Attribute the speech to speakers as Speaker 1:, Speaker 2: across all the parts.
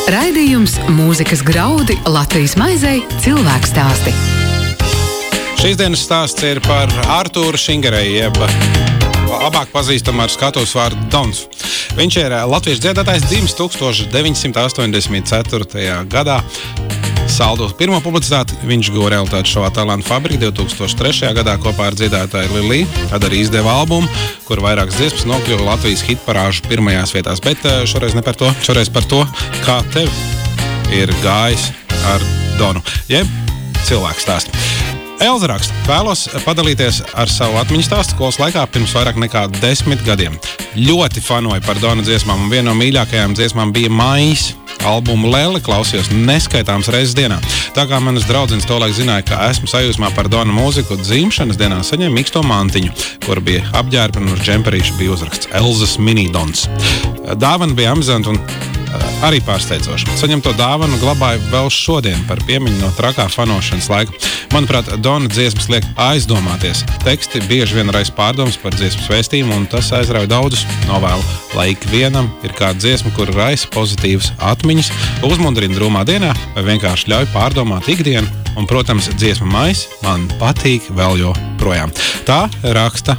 Speaker 1: Raidījums Mūzikas graudi Latvijas maizei cilvēku stāsti.
Speaker 2: Šīs dienas stāsts ir par Artūru Šingereju, jeb labāk pazīstam ar skatuves vārdu Dons. Viņš ir latviešu dziedātājs, dzimis 1984. gadā. Saldu pirmo publicitāti viņš guva realitātes šovā Talantu fabrika 2003. gadā kopā ar dziedātāju Lilī, tad arī izdeva albumu, kur vairākas dziesmas nokļuva Latvijas hitparāžu pirmajās vietās. Bet šoreiz ne par to, šoreiz par to, kā tev ir gājis ar Donu, jeb cilvēku stāstu. Elza raksta, vēlos padalīties ar savu atmiņu stāstu skolas laikā pirms vairāk nekā 10 gadiem. Ļoti fanoju par Dona dziesmām, un viena no mīļākajām dziesmām bija Maijs. Albumu Leli klausījos neskaitāms reizes dienā. Tā kā manas draudzenes tolaik zināja, ka esmu sajūsmā par Dona mūziku, dzimšanas dienā saņēma mīksto mantiņu, kur bija apģērba un uz džemperīša bija uzraksts Elzas Mini Dons. Dāvana bija amizanta un arī pārsteidzoša. Saņemto dāvanu glabāju vēl šodien par piemiņu no trakā fanošanas laika. Manuprāt, Dona dziesmas liek aizdomāties. Teksti bieži vien raisa pārdomas par dziesmas vēstījumu, un tas aizrauja daudzus. Novēlu, lai ikvienam ir kāda dziesma, kur raisa pozitīvas atmiņas, uzmundrina drūmā dienā vai vienkārši ļauj pārdomāt ikdienu. Un, protams, dziesma Maijs man patīk vēl joprojām. Tā raksta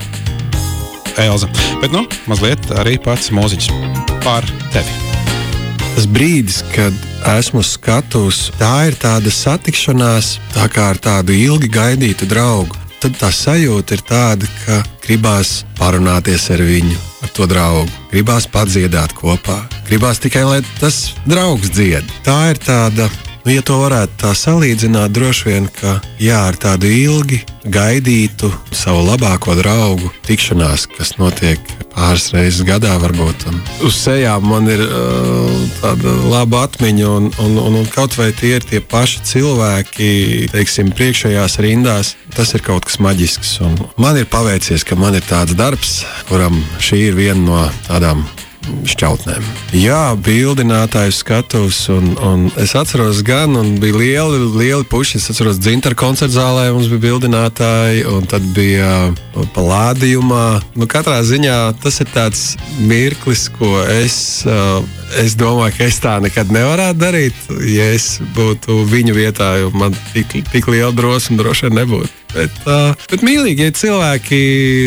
Speaker 2: Elza. Bet, mazliet arī pats mūziķis par tevi.
Speaker 3: Tas brīdis, kad esmu skatus, tā ir tāda satikšanās, tā kā ar tādu ilgi gaidītu draugu. Tad tā sajūta ir tāda, ka gribās parunāties ar viņu, ar to draugu. Gribās padziedāt kopā. Gribās tikai, lai tas draugs dzied. Tā ir tāda, ja to varētu tā salīdzināt, droši vien, ka ar tādu ilgi gaidītu savu labāko draugu tikšanās, kas notiek pāris reizes gadā varbūt. Uz sejām man ir tāda laba atmiņa un kaut vai tie ir tie paši cilvēki, teiksim, priekšējās rindās, tas ir kaut kas maģisks. Un man ir paveicies, ka man ir tāds darbs, kuram šī ir viena no tādām šķautnēm. Jā, bildinātāju skatus, un es atceros gan, un bija lieli puši, es atceros Dzintaru koncertu zālē, mums bija bildinātāji, un tad bija Palādījumā. Katrā ziņā tas ir tāds mirklis, ko es domāju, ka es tā nekad nevarētu darīt, ja es būtu viņu vietā, jo man tik liela drosme droši vien nebūtu. Bet mīlīgie cilvēki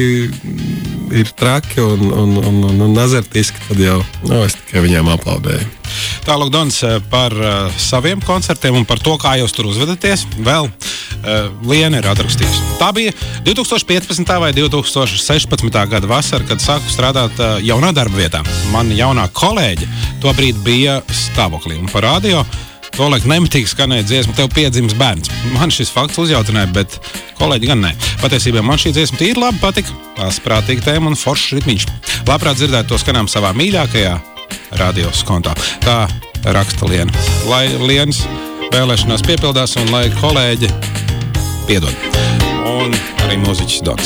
Speaker 3: ir traki un azartiski, tad jau es tikai viņiem aplaudēju.
Speaker 2: Tālāk Dons par saviem koncertiem un par to, kā jūs tur uzvedaties, vēl Liena ir atrakstījusi. Tā bija 2015. vai 2016. gada vasara, kad sāku strādāt jaunā darba vietā. Mana jaunā kolēģe tobrīd bija stāvoklī un par radio tolaik nemitīgi skanēja dziesma Tev piedzimis bērns. Man šis fakts uzjautināja, bet kolēģi gan nē. Patiesībā man šī dziesma tīri labi patika, tās prātīga tēma un foršs ritmiņš. Labprāt dzirdēt to skanām savā mīļākajā radios kontā. Tā raksta Liena. Lai Lienas vēlēšanās piepildās un lai kolēģi piedod. Un arī mūziķis Dons.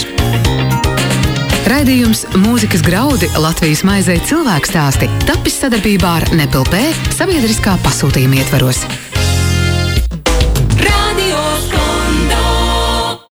Speaker 1: Raidījums Mūzikas graudi Latvijas maizei cilvēku stāsti tapis sadarbībā ar Nepilpē sabiedriskā pasūtījuma ietvaros.